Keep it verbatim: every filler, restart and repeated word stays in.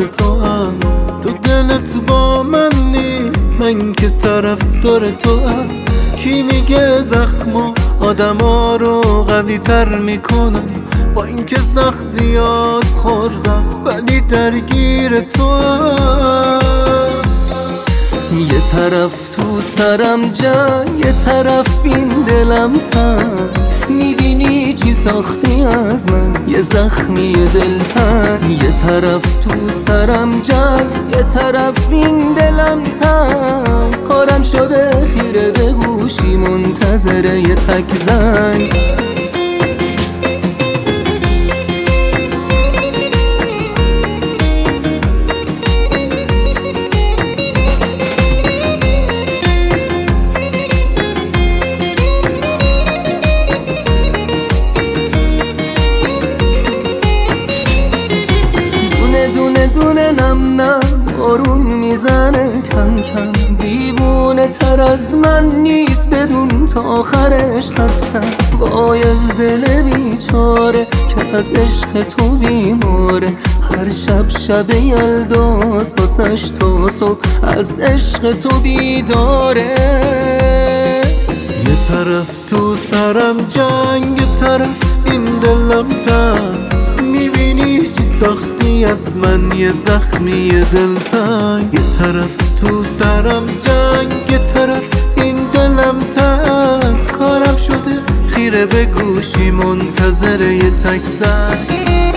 یاد تو هم. تو دلت با من نیست، من که طرفدار تو هم. کی میگه زخما آدما رو قوی تر میکنن؟ با اینکه زخم زیاد خوردم ولی درگیر تو هم. یه طرف تو سرم جنگ، یه طرف این دلم تنگ. میبینی چی ساختی از من، یه زخمی دلتنگ. یه طرف تو سرم جنگ، یه طرف این دلم تنگ. کارم شده خیره به گوشی منتظر یه تک زنگ. دونه دونه نم نم بارون میزنه کم کم. دیوونه تر از من نیست بدون تا آخرش هستم. وای از دل بیچاره که از عشق تو بیماره. هر شب شب یلداست باسش تا صبح از عشق تو بیداره. یه طرف تو سرم جنگ، یه طرف این دلم تنگ. میبینی چی ساختی از من، یه زخمی دلتنگ. یه طرف تو سرم جنگ، یه طرف این دلم تنگ. کارم شده خیره به گوشی منتظر یه تک زنگ.